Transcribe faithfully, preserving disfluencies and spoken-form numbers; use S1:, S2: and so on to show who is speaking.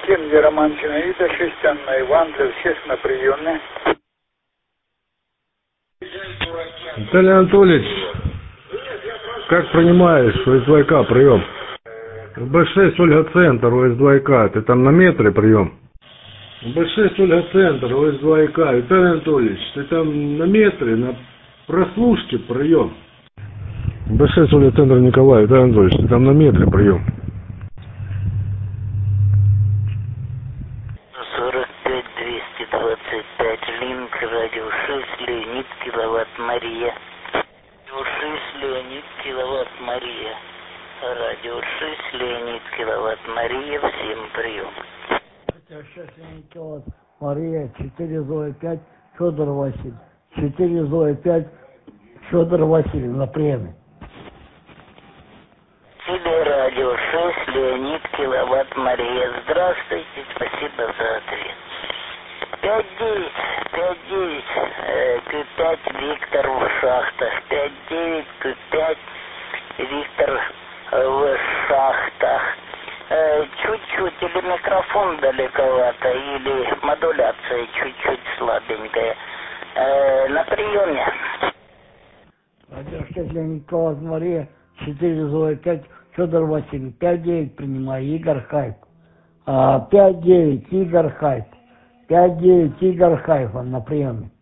S1: Кенди Роман Зинаида, шесть Анна Иван, для всех на приеме.
S2: Виталий Анатольевич, как принимаешь у эс два ка прием? бэ шесть Ольга Центр, у эс два ка, ты там на метре прием? бэ шесть Ольга Центр, у эс два ка, Виталий Анатольевич, ты там на метре, на прослушке прием? бэ шесть Ольга Центр Николай, Виталий Анатольевич, ты там на метре прием?
S3: сорок пять двести двадцать пять линк, радио шесть, Леонид, киловатт Мария. Радио шесть, Леонид, киловатт Мария. Радио шесть, Леонид, киловатт Мария, всем прием.
S4: шесть, Леонид, киловатт Мария, четыре Зоя пять, Федор Васильевич. четыре Зоя пять, Федор Васильевич, на приеме.
S3: Телерадио шесть, Леонид, киловатт Мария. Здравствуйте, спасибо за ответ. пять девять, пять девять, Q пять, Виктор в шахтах. пять девять, Q пять, Виктор в шахтах. Чуть-чуть, или микрофон далековато, или модуляция чуть-чуть слабенькая. На приеме.
S4: Радио шесть, Леонид, киловатт Мария, четыре Зоя пять, Федор Васильевич. пять девять принимаю, Игорь Хайп. пять девять, Игорь Хайп. пять девять, Игорь Хайп, он на приеме.